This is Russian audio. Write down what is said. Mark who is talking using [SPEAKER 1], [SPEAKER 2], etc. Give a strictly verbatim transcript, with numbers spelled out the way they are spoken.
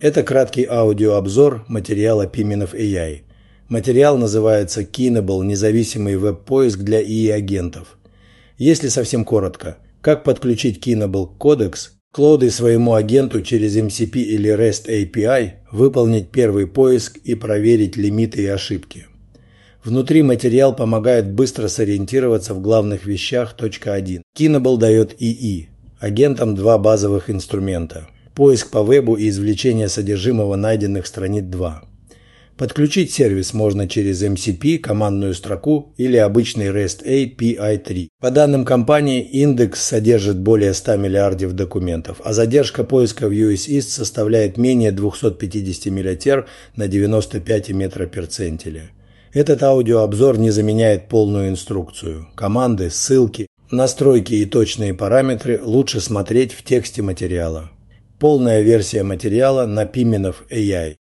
[SPEAKER 1] Это краткий аудиообзор материала Piminov эй ай. Материал называется Keenable – независимый веб-поиск для ай и-агентов. Если совсем коротко, как подключить Keenable кодекс к Claude своему агенту через эм си пи или REST эй пи ай, выполнить первый поиск и проверить лимиты и ошибки. Внутри материал помогает быстро сориентироваться в главных вещах. один. Keenable дает ИИ. Агентам два базовых инструмента. Поиск по вебу и извлечение содержимого найденных страниц два. Подключить сервис можно через эм си пи, командную строку или обычный REST эй пи ай три. По данным компании, индекс содержит более ста миллиардов документов, а задержка поиска в ю эс East составляет менее двухсот пятидесяти миллитер на девяносто пять метроперцентиля. Этот аудиообзор не заменяет полную инструкцию. Команды, ссылки, настройки и точные параметры лучше смотреть в тексте материала. Полная версия материала на Piminov эй ай.